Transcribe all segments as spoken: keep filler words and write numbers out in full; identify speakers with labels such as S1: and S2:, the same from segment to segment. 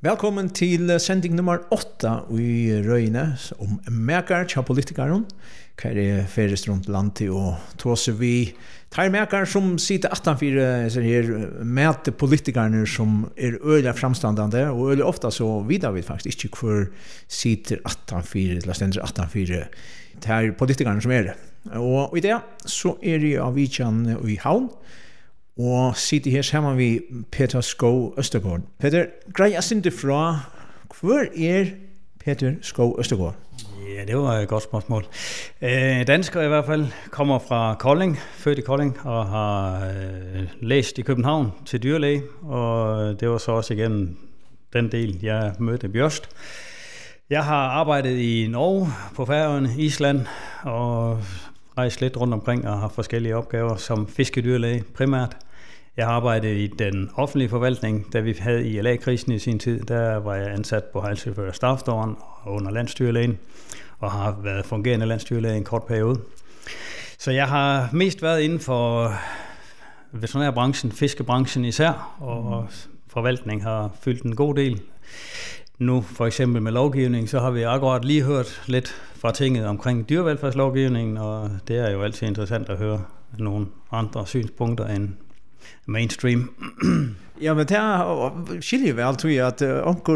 S1: Velkommen til sending nummer åtta i Røyne om mekar til politikeren. Hva er ferest rundt landet og tåse vi tar mekar som sitter attanfire her med politikerne som er øyelig framstandende og øyelig ofta så vidar vi faktisk ikke hvor sitter attanfire eller stender attanfire til politikerne som er det. Og i det så er det av Vidjan i Havn og sitter her sammen vi Peter Skov Østergaard. Peter, greier ikke fra hvor er Peter Skov Østergaard?
S2: Ja, det var et godt spørgsmål. Øh, dansker i hvert fald kommer fra Kolding, født i Kolding og har øh, læst i København til dyrlæge, og det var så også igennem den del, jeg mødte Bjørst. Jeg har arbejdet i Norge, på Færøerne, Island og rejst lidt rundt omkring og har forskellige opgaver som fiskedyrlæge primært. Jeg har arbejdet i den offentlige forvaltning, da vi havde I L A-krisen i sin tid. Der var jeg ansat på Hejlsø Staffdåren og under landstyrlægen og har været fungerende landstyrlæge i en kort periode. Så jeg har mest været inden for veterinærbranchen, fiskebranchen især, og forvaltning har fyldt en god del. Nu for eksempel med lovgivning, så har vi akkurat lige hørt lidt fra tinget omkring dyrevelfærdslovgivningen, og det er jo altid interessant at høre nogle andre synspunkter end mainstream.
S1: Ja, men det skiljer vel tror jeg at onker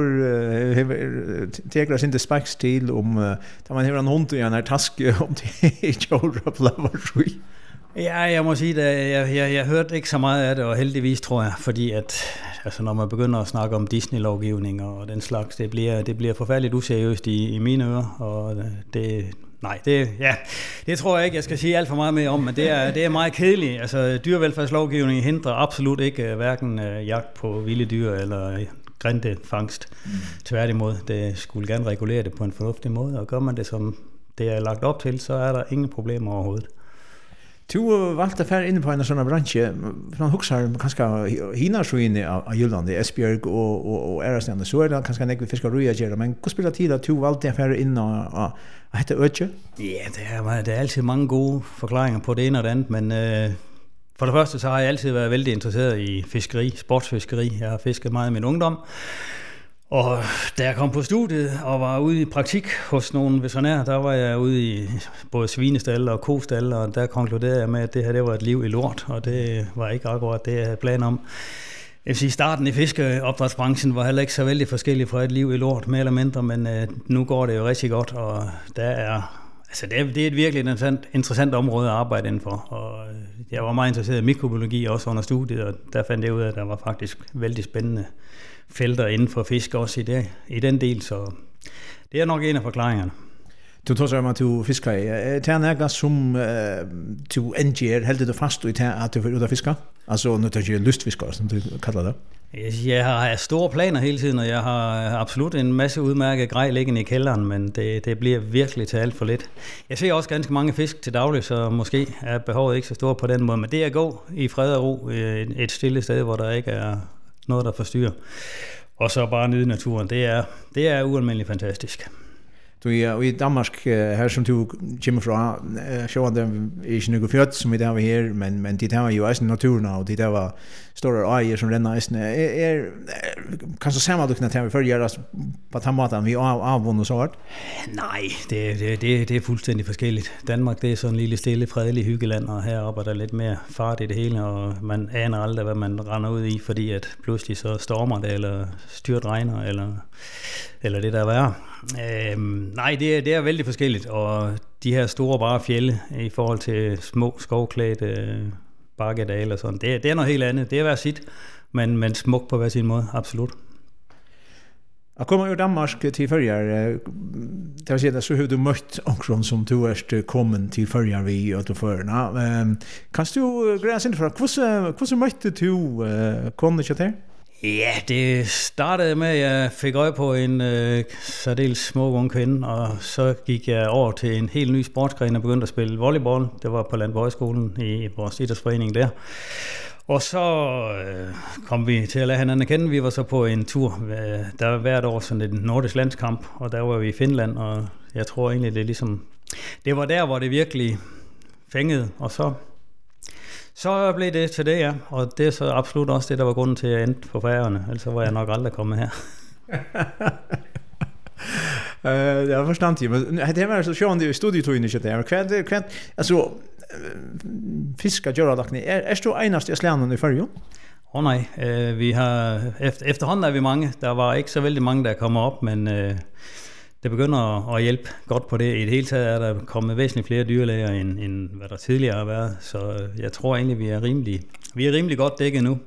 S1: tegra sin spekstil om da man har en hund i en her taske om det ikke over pløver.
S2: Ja, jeg må sige, at jeg, jeg, jeg hørte ikke så meget af det, og heldigvis tror jeg, fordi at altså, når man begynder at snakke om Disney-lovgivning og den slags, det bliver, det bliver forfærdeligt useriøst i, i mine ører, og det, nej, det, ja, det tror jeg ikke, jeg skal sige alt for meget mere om, men det er, det er meget kedeligt. Altså, dyrevelfærdslovgivning hindrer absolut ikke hverken jagt på vilde dyr eller grindefangst. Mm. Tværtimod, det skulle gerne regulere det på en fornuftig måde, og gør man det, som det er lagt op til, så er der ingen problemer overhovedet.
S1: Du valgte at fære inde på en sånn bransje, man husker kanskje hinarsøyene av Jylland, Esbjørg og, og, og Ærestene, så er det kanskje nekve fiskerøy å gjøre, men hva spiller tid at du valgte at fære inn og, og, og hette Øtje?
S2: Ja, det er, det er altid mange gode forklaringer på det ene og det andet, men øh, for det første så har jeg altid været vældig interesseret i fiskeri, sportsfiskeri. Jeg har fisket meget i min ungdom. Og da jeg kom på studiet og var ude i praktik hos nogle veterinærer, der var jeg ude i både svinestalde og kostalde, og der konkluderede jeg med, at det her det var et liv i lort, og det var ikke akkurat det, jeg havde planer om. Jeg vil sige, starten i fiskeopdrætsbranchen var heller ikke så vældig forskellig fra et liv i lort, mere eller mindre, men øh, nu går det jo rigtig godt, og der er, altså det er, det er et virkelig interessant, interessant område at arbejde indenfor, og jeg var meget interesseret i mikrobiologi også under studiet, og der fandt jeg ud af, at der var faktisk vældig spændende felter inden for fisk også i, det, i den del, så det er nok en af forklaringerne.
S1: Du tog så om at du fisker i. Det er nægget som uh, du endger, heldig du fast i det at du vil ud af fisker? Altså, nu tager du lystfisker, som du kalder det.
S2: Jeg har store planer hele tiden, og jeg har absolut en masse udmærket grej liggende i kælderen, men det, det bliver virkelig til alt for lidt. Jeg ser også ganske mange fisk til daglig, så måske er behovet ikke så stort på den måde, men det er at gå i fred og ro et, et stille sted, hvor der ikke er noget, der forstyrrer. Og så bare nyde naturen. Det er, det er ualmindeligt fantastisk.
S1: Du er i Danmark, her som du kommer fra, så er det ikke noe fjøtt som vi der var her, men, men de der var jo også naturen, og de der var store øyer som renner eisene. Er, er, kanskje ser man du kunne til å følge på den måten vi har avvunnet så hvert?
S2: Nej, det, det, det, det er fuldstændig forskelligt. Danmark det er sådan en lille stille, fredelig hyggeland, og heroppe er der lidt mere fart i det hele, og man aner aldrig, hvad man render ud i, fordi at pludselig så stormer det, eller styrt regner, eller, eller det der er værre. Øhm, nej, det er, det er vældig forskelligt, og de her store bare fjelde i forhold til små skovklædte bakkedale og sådan, det, det er noget helt andet. Det er hver sit, men, men smukt på hver sin måde, absolut.
S1: Jeg kommer jo Danmark til Førjar. Det vil sige, at så har du møtt omkron som du er kommet til Førjar vi og til Førjarna. Kan du greie sig fra, hvordan møtte du konen til her?
S2: Ja, det startede med, at jeg fik øje på en øh, særdeles smuk ung kvinde, og så gik jeg over til en helt ny sportsgren og begyndte at spille volleyball. Det var på Landbohøjskolen i vores idrætsforening der. Og så øh, kom vi til at lade hinanden kende. Vi var så på en tur, der var hvert år sådan en nordisk landskamp, og der var vi i Finland, og jeg tror egentlig, det er ligesom, det var der, hvor det virkelig fængede, og så Så blev det til det, ja. Og det er så absolut også det, der var grunden til, at jeg endte på Færøerne. Ellers var jeg nok aldrig kommet her.
S1: Eh, jag förstår inte, men det var så sjön det studietog inte det. Kvad kvad alltså fiska göra dock ni. Är är du enast i slänen i förjo?
S2: Åh oh, nej, eh, vi har efter efterhånden er vi mange. Der var ikke så vældig mange der kommer op, men eh, det begynder at, at hjælpe godt på det. I det hele taget er der kommet væsentligt flere dyrlæger end, end hvad der tidligere har været, så jeg tror egentlig vi er rimelig vi er rimelig godt dækket nu.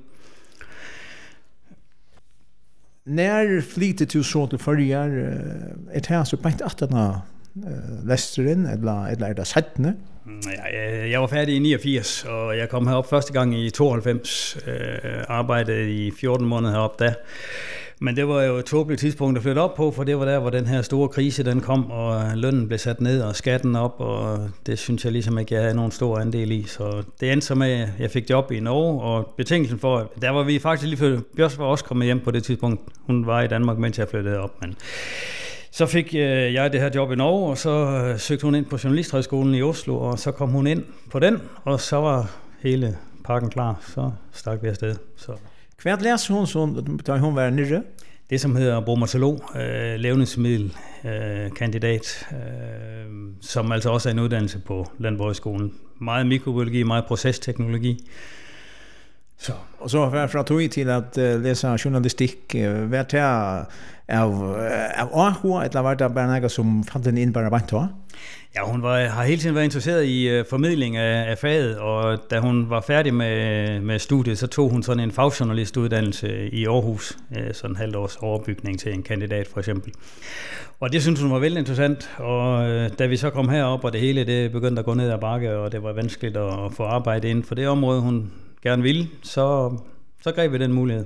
S1: När flyter du så till förjar ett här så på att den Lesteren eller eller er det sættende?
S2: Ja, jeg var færdig i niogfirs, og jeg kom herop første gang i tooghalvfems. Øh, arbejdede i fjorten måneder herop da. Men det var jo et tåbeligt tidspunkt at flytte op på, for det var der, hvor den her store krise den kom, og lønnen blev sat ned, og skatten op, og det synes jeg ligesom ikke, jeg havde nogen stor andel i. Så det endte så med, at jeg fik job i Norge, og betingelsen for, der var vi faktisk lige før, Bjørs var også kommet hjem på det tidspunkt. Hun var i Danmark, mens jeg flyttede op, men så fik jeg det her job i Norge, og så søgte hun ind på Journalisthøjskolen i Oslo, og så kom hun ind på den, og så var hele pakken klar, så stak vi afsted. Så
S1: Hvad læser hun så, da hun var nede?
S2: Det, som hedder bromatolog, øh, levnedsmiddel øh, kandidat, øh, som altså også er en uddannelse på Landbrugshøjskolen. Meget mikrobiologi, meget procesteknologi.
S1: Så. Og så fra, fra tog I til at uh, læse journalistik. Uh, hvad er av, av Aarhus, eller var det bare noget, som fandt den ind bare bændt?
S2: Ja, hun var, har hele tiden været interesseret i uh, formidling af, af faget, og da hun var færdig med, med studiet, så tog hun sådan en fagjournalistuddannelse i Aarhus, uh, sådan en halvt års overbygning til en kandidat for eksempel. Og det synes hun var vældig interessant, og uh, da vi så kom herop, og det hele det begyndte at gå ned ad bakke, og det var vanskeligt at, at få arbejde inden for det område, hun gerne ville, så, så greb vi den mulighed.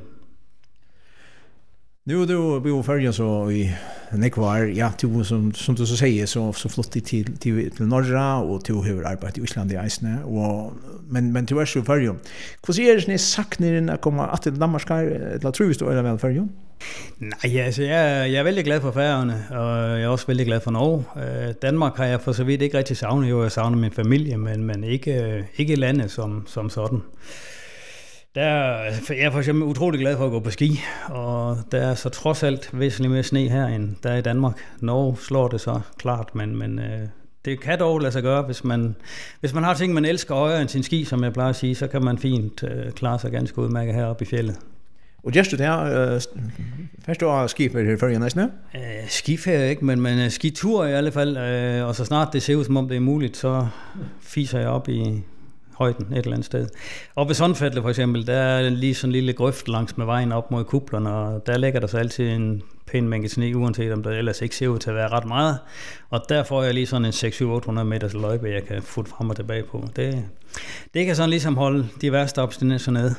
S1: Nu du bor färja så i Nekvar, ja, du som som du så säger så så flott till till till norra och till hur arbetar i Island i Isne och men men du är så färja. Hur ser det ni saknar att komma att till Danmark eller tror du eller väl färja?
S2: Nej, altså jeg, jeg er vældig glad for Færøerne, og jeg er også vældig glad for Norge. Øh, Danmark har jeg for så vidt ikke rigtig savnet, jo jeg savner min familie, men, men ikke, ikke landet som, som sådan. Der, jeg er for eksempel utrolig glad for at gå på ski, og der er så trods alt væsentligt mere sne her, end der er i Danmark. Norge slår det så klart, men, men øh, det kan dog lade sig gøre, hvis man, hvis man har ting, man elsker højere end sin ski, som jeg plejer at sige, så kan man fint øh, klare sig ganske udmærket heroppe i fjellet.
S1: Og just det her, først år skiferie her før i næsten?
S2: Skiferie ikke, men, men skitur i alle fald, øh, og så snart det ser ud som om det er muligt, så fiser jeg op i højden et eller andet sted. Og ved Sundfældle for eksempel, der er lige sådan en lille grøft langs med vejen op mod kuplerne, og der ligger der så altid en pæn mængde sne, uanset om der ellers ikke ser ud til at være ret meget. Og der får jeg lige sådan en seks til otte hundrede meters løjpe, jeg kan futte frem og tilbage på. Det, det kan sådan ligesom holde de værste abstinenser nede.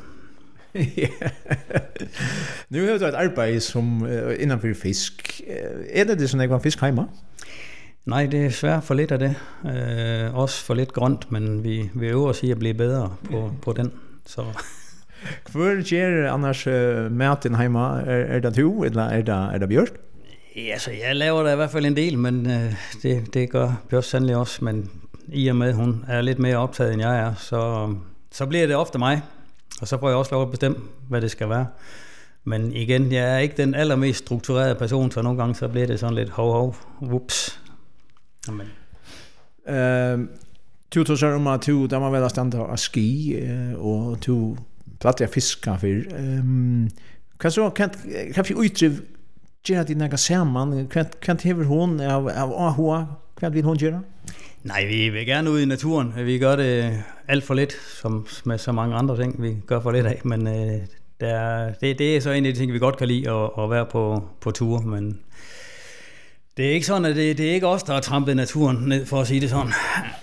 S1: Nu har du et arbejde som uh, innanfor fisk. Er det det sådan, at man fisk hjemme?
S2: Nej, det er svært for lidt af det. Øh, også for lidt grønt, men vi, vi øver os i at blive bedre på, på den. Så.
S1: Hvor gør annars uh, maten hjemme? Er, er det du, eller er det, er det Bjørk?
S2: Ja, så jeg laver da i hvert fald en del, men øh, det, det gør Bjørk sandelig også. Men i og med, at hun er lidt mere optaget, end jeg er, så, så bliver det ofte mig. Og så får jeg også lov at bestemme, hvad det skal være. Men igen, jeg er ikke den allermest strukturerede person, så nogle gange så bliver det sådan lidt hov, hov, whoops. Amen.
S1: Uh, du tog så om at du, der må vel stand af ski, uh, og du platte fisker for. Um, kan så, kan, kan vi udtryve, gjøre det noget sammen? Kan, kan hæver hun af, af Aarhus? Hvad vil hun gøre?
S2: Nej, vi vil gerne ud i naturen. Vi gør det alt for lidt, som med så mange andre ting, vi gør for lidt af. Men øh, der, det, det er så en af de ting, vi godt kan lide, at, at være på, på ture. Men det er ikke sådan, at det, det er ikke os, der har trampet naturen ned, for at sige det sådan.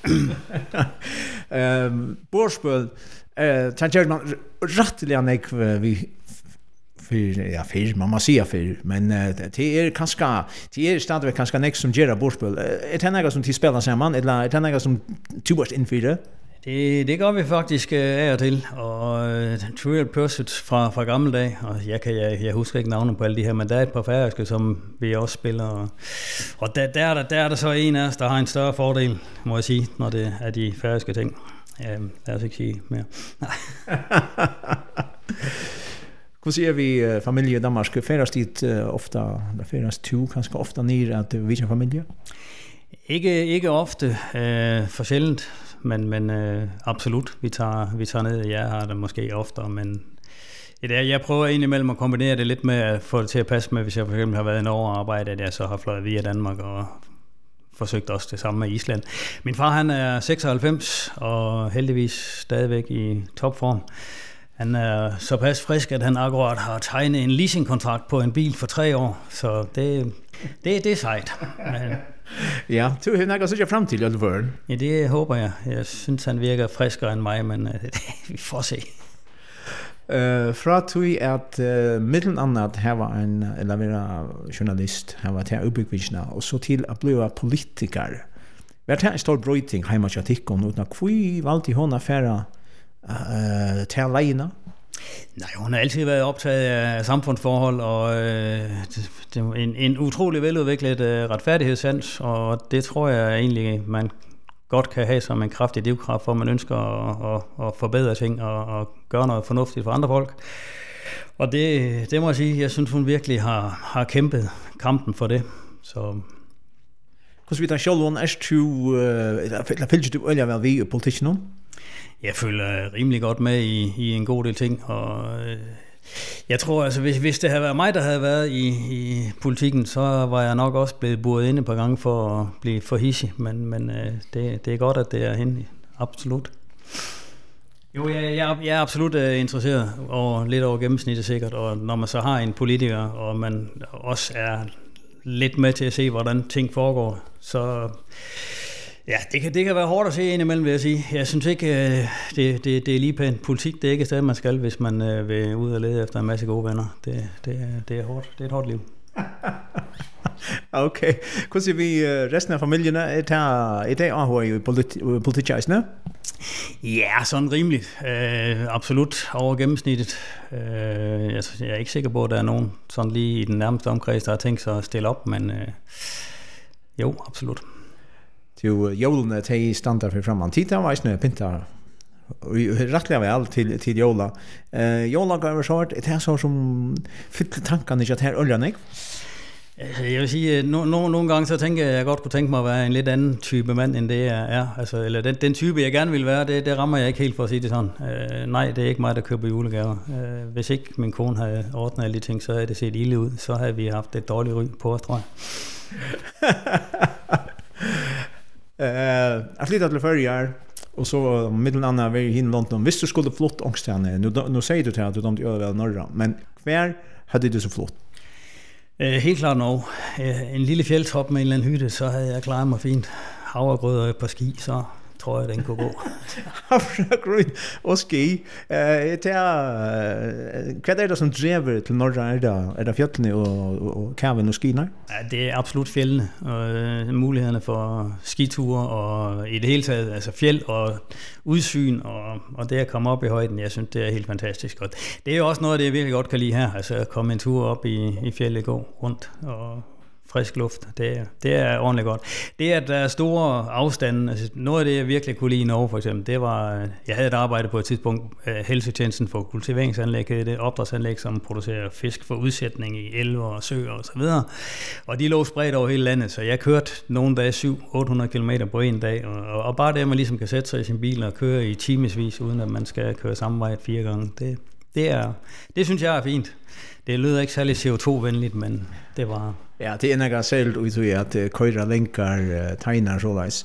S1: uh, Borspøl, uh, tager man rettelig an ikke, vi för ja för man måste säga för men uh, det är kanske det är stadigt kanske nästa som gör borspel är det något som till spelar samman eller är det något som tubast inför
S2: det det gør vi faktisk af og til og uh, Trivial Pursuit fra fra gamle dage og jeg kan jeg, jeg husker ikke navnene på alle de her men der er et par færøske som vi også spiller og, og der der er der, der er der så en af os der har en større fordel må jeg sige når det er de færøske ting. Ja, lad os ikke sige mere.
S1: Hur ser vi uh, familje i Danmark? Færes dit uh, ofta, der færes to, kanskje ofta nere at uh, vi som familie?
S2: Ikke, ikke ofte, øh, for sjældent, men, men øh, absolut. Vi tager, vi tager ned, jeg har det måske oftere, men det er, jeg prøver indimellem at kombinere det lidt med at få det til at passe med, hvis jeg for eksempel har været en overarbejde, at jeg så har fløjet via Danmark og forsøgt også det samme med Island. Min far, han er seksoghalvfems og heldigvis stadigvæk i topform. Han er så pas frisk, at han akkurat har tegnet en leasingkontrakt på en bil for tre år, så det, det, det er sejt. Men,
S1: ja, du har nok også ikke frem til, eller
S2: ja, det håber jeg. Jeg synes, han virker friskere end mig, men uh, vi får se.
S1: Uh, fra tog at uh, middelen annet her var en, eller være journalist, her var til utbyggvisene, og så til at blive politiker. Hva er det en stor brøyting hjemme til Tikkon, uten at hvor valgte hun affære uh, til alene?
S2: Nej, hun har altid været optaget af samfundsforhold, og øh, det, det er en, en utrolig veludviklet øh, retfærdighedssans, og det tror jeg egentlig, man godt kan have som en kraftig drivkraft, for man ønsker at, at, at forbedre ting og, og gøre noget fornuftigt for andre folk. Og det, det må jeg sige, jeg synes, hun virkelig har, har kæmpet kampen for det. Så
S1: hvordan vil du selv, er du, eller følger du øje vel ved i politikken nu?
S2: Jeg føler rimelig godt med i, i en god del ting, og øh, jeg tror, altså, hvis, hvis det havde været mig, der havde været i, i politikken, så var jeg nok også blevet buret inde et par gange for at blive for hissig, men, men øh, det, det er godt, at det er hende. Absolut. Jo, jeg, jeg, jeg er absolut uh, interesseret, og lidt over gennemsnittet sikkert, og når man så har en politiker, og man også er lidt med til at se, hvordan ting foregår, så ja, det kan, det kan være hårdt at se indimellem, vil jeg sige. Jeg synes ikke, det, det, det er lige pænt. Politik, det er ikke et sted, man skal, hvis man vil ud og lede efter en masse gode venner. Det, det, det er hårdt. Det er et hårdt liv.
S1: Okay. Hvordan ser vi resten af familien? Er det også i politikerne?
S2: Ja, sådan rimeligt. Uh, absolut over gennemsnittet. Uh, jeg, jeg er ikke sikker på, at der er nogen sådan lige i den nærmeste omkreds, der har tænkt sig at stille op, men uh, jo, absolut.
S1: Til jólene til standard for fremman. Tita var ikke pinta rettelig vel til, til jóla. Uh, jóla gav så det er så som fyller tankene ikke at her ølger, ikke?
S2: Jeg vil sige, at no, no, nogle gange så tænker jeg, at jeg godt kunne tænke mig at være en lidt anden type mand, end det jeg er. Altså, eller den, den type, jeg gerne vil være, det, det rammer jeg ikke helt for at sige det sådan. Uh, nej, det er ikke mig, der køber julegaver. Uh, hvis ikke min kone havde ordnet alle de ting, så havde det set ilde ud. Så havde vi haft et dårligt ry på os, tror jeg.
S1: Uh, at lite til førre og så middelen annet var i hin London. Hvis du skulle flott ångstene, nu, nu sier du til at du dømte gjøre vel Norra, men hver hadde du så flott?
S2: Uh, helt klart nå. Uh, en lille fjeldtop med en eller anden hytte, så havde jeg klaret mig fint. Havregrød på ski, så tror jeg, den kunne gå.
S1: Havregrød og ski. Uh, det er, uh, hvad er det som drever til Norra? Er det, er det fjellene og, og, og kæven og skiner?
S2: Ja, det er absolut fjellene. Og uh, mulighederne for skiture og i det hele taget, altså fjeld og udsyn og, og det at komme op i højden, jeg synes, det er helt fantastisk godt. Det er jo også noget, det jeg virkelig godt kan lide her, altså at komme en tur op i, i fjellet, gå rundt og frisk luft, det, det er ordentligt godt. Det, at der er store afstande, altså noget af det, jeg virkelig kunne lide i Norge for eksempel, det var, jeg havde et arbejde på et tidspunkt, helsetjenesten for kultiveringsanlæg, det opdrætsanlæg, som producerer fisk for udsætning i elver og søer og så videre, og de lå spredt over hele landet, så jeg kørte nogle dage syv til otte hundrede kilometer på en dag, og, og bare det, at man ligesom kan sætte sig i sin bil og køre i timesvis, uden at man skal køre samme vej fire gange, det, det, er, det synes jeg er fint. Det lyder ikke særlig C O to venligt, men det var...
S1: Ja, det er en gang selv ud til at køyre lænkar, uh, tegner og såleis.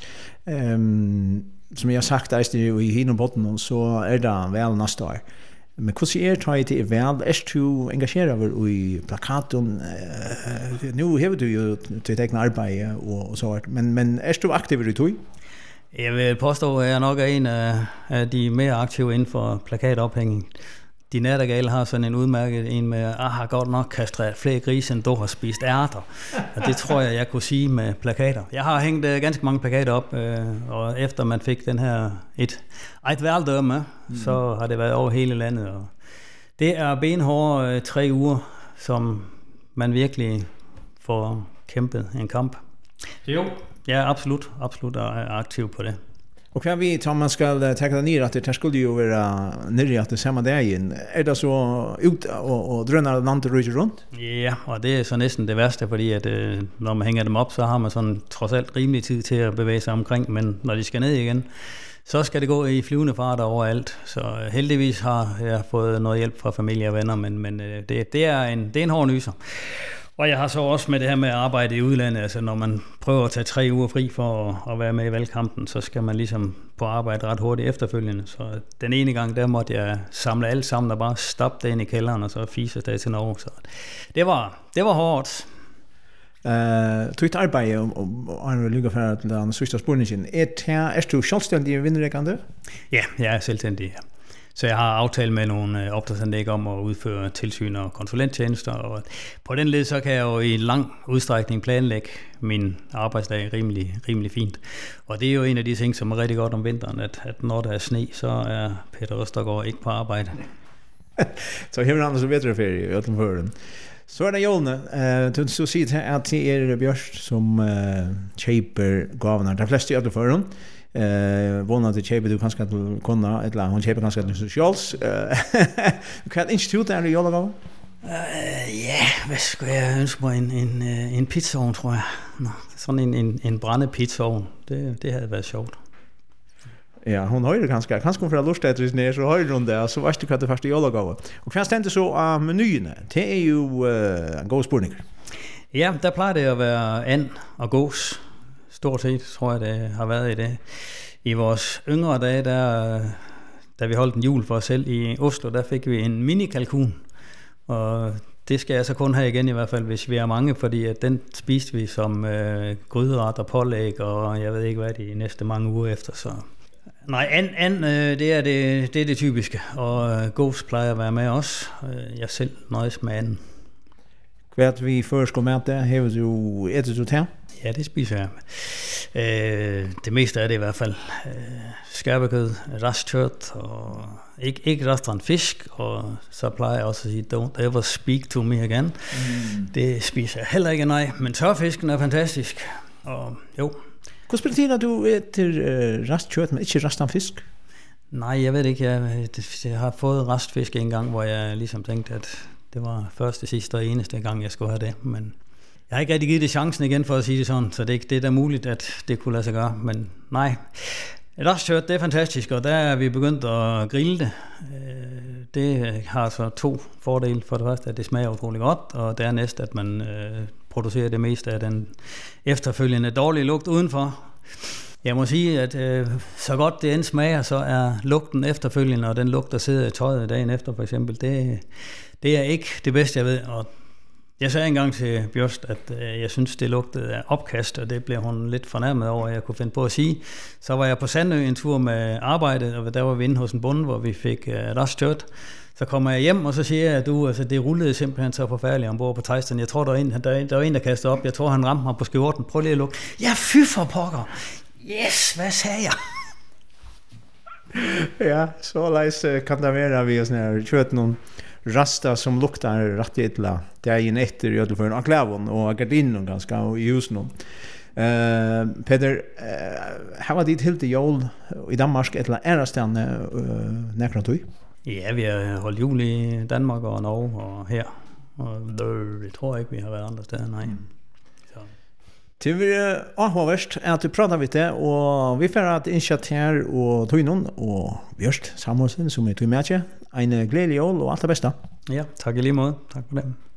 S1: Um, som jeg har sagt, er det i Hinobotten, så er det vel næste år. Men hvordan er det, det er vel? Er du engageret i plakaten? Uh, nu har du jo til egne arbejde og, og så, men, men er du aktiv i tog?
S2: Jeg vil påstå, at jeg nok er en af, af de mere aktive inden for plakatophængning. De nattergale har sådan en udmærket en med, ah, har godt nok kastreret flere grise, end du har spist ærter. Og det tror jeg, jeg kunne sige med plakater. Jeg har hængt uh, ganske mange plakater op, uh, og efter man fik den her et, et værdømme, mm. så har det været over hele landet. Og det er benhårde uh, tre uger, som man virkelig får kæmpet en kamp. Så jo, jeg er absolut, absolut aktiv på det.
S1: Och kan vi ta man ska ta det ner att det skulle ju vara nere att det samma dagen. Är det så ut och och dröna landet runt?
S2: Ja, og det er så næsten det værste, fordi at øh, når man hænger dem op, så har man sådan trods alt rimelig tid til at bevæge sig omkring, men når de skal ned igen, så skal det gå i flyvende fart overalt. Så øh, heldigvis har jeg fået noget hjælp fra familie og venner, men, men øh, det, det, er en, det er en hård nyser. Og jeg har så også med det her med at arbejde i udlandet, altså når man prøver at tage tre uger fri for at, at være med i valgkampen, så skal man ligesom på arbejde ret hurtigt efterfølgende. Så den ene gang, der måtte jeg samle alt sammen og bare stoppe det ind i kælderen, og så fise det til Norge. Så det var, det var hårdt.
S1: Uh, du har arbejdet og, og er lykke for til den sidste spørgsmål. Er, er du selvstændig vinderækkende?
S2: Ja, jeg er selvstændig, ja. Så jeg har aftalt med nogle opdragsanlæg om at udføre tilsyn og konsulenttjenester, og på den led så kan jeg jo i lang udstrækning planlægge min arbejdsdag rimelig, rimelig fint. Og det er jo en af de ting, som er rigtig godt om vinteren, at, at når der er sne, så er Peter Østergaard ikke på arbejde.
S1: Så her er så bedre ferie i Øttenføren. Så er det Jolne. Uh, du så siger at det er Bjørst som uh, kjøper gavene. De fleste i Øttenføren. Eh vona det kjøper du kanskje til kona eller hon kjøper kanskje til socials. Du kan institut der i Jolagave.
S2: Eh ja, hvad skal jeg ønske mig en en en pizzaovn, tror jeg. Nå, sådan en en en brænde pizzaovn. Det det havde været sjovt.
S1: Ja, hon hører kanskje kanskje hun fra Lustadris ned så hører hun der, så vet du hva det første Jolagave. Og hva stendte så av menyene? Det er jo uh, en god spørning.
S2: Ja, der plejer det at være and og gås. Stort set, tror jeg, det har været i det. I vores yngre dage, der, da vi holdt en jul for os selv i Oslo, der fik vi en mini-kalkun. Og det skal jeg så kun have igen i hvert fald, hvis vi er mange, fordi at den spiste vi som øh, gryderet og pålæg, og jeg ved ikke hvad de næste mange uger efter. Så nej, and, and øh, det, er det, det er det typiske, og øh, gås plejer at være med også. Jeg selv nøjes med anden.
S1: Hvad vi først går med der, har du ætet du til?
S2: Ja, det spiser jeg. Øh, det meste er det i hvert fald. Øh, skærpekød, rastkød og ikke, ikke restaurant fisk, og så plejer jeg også at sige, don't ever speak to me again. Mm. Det spiser jeg heller ikke, nej. Men tørfisken er fantastisk, og jo.
S1: Hvordan betyder du etter uh, rastkød, men ikke restaurant fisk?
S2: Nej, jeg ved ikke. Jeg, jeg har fået restfisk en gang, hvor jeg ligesom tænkte, at det var første, sidste og eneste gang, jeg skulle have det, men jeg har ikke rigtig givet det chancen igen, for at sige det sådan, så det, det er da muligt, at det kunne lade sig gøre, men nej. Et rastkød, det er fantastisk, og der er vi begyndt at grille det. Det har så to fordele. For det første, at det smager utrolig godt, og dernæst, at man producerer det meste af den efterfølgende dårlige lugt udenfor. Jeg må sige, at øh, så godt det end smager, så er lugten efterfølgende, og den lugt, der sidder i tøjet dagen efter for eksempel, det, det er ikke det bedste, jeg ved. Og jeg sagde engang til Bjørst, at øh, jeg synes, det lugtede af opkast, og det blev hun lidt fornærmet over, at jeg kunne finde på at sige. Så var jeg på Sandø en tur med arbejdet, og der var vi inde hos en bonde, hvor vi fik øh, rastkød. Så kommer jeg hjem, og så siger jeg, at du, altså, det rullede simpelthen så forfærdeligt ombord på Tejsten. Jeg tror, der var, en, der, der var en, der kastede op. Jeg tror, han ramte mig på skjorten. Prøv lige at lugte. Ja, fy for pokker. Yes, hvad sagde jeg?
S1: Ja, så leis kan det være, vi har sådan her kjøtt nogle rasta som luktar rätt illa. Det är en efter i alla fall och klävon och gardinen ganska och i husen. Eh Peter uh, har dit helt i jul i Danmark eller är stan uh, näkra du?
S2: Ja, vi har holdt jul i Danmark og Norge og her. Og det tror jeg ikke vi har været andre steder, nej. Mm. Så
S1: det vil avhåverst at du prater vidt det, og vi får at initiativ og tog innom, og Bjørst Samuelsen, som er tog med til, en glædelig jul og alt det bedste.
S2: Ja, tak i lige måde. Tak for det.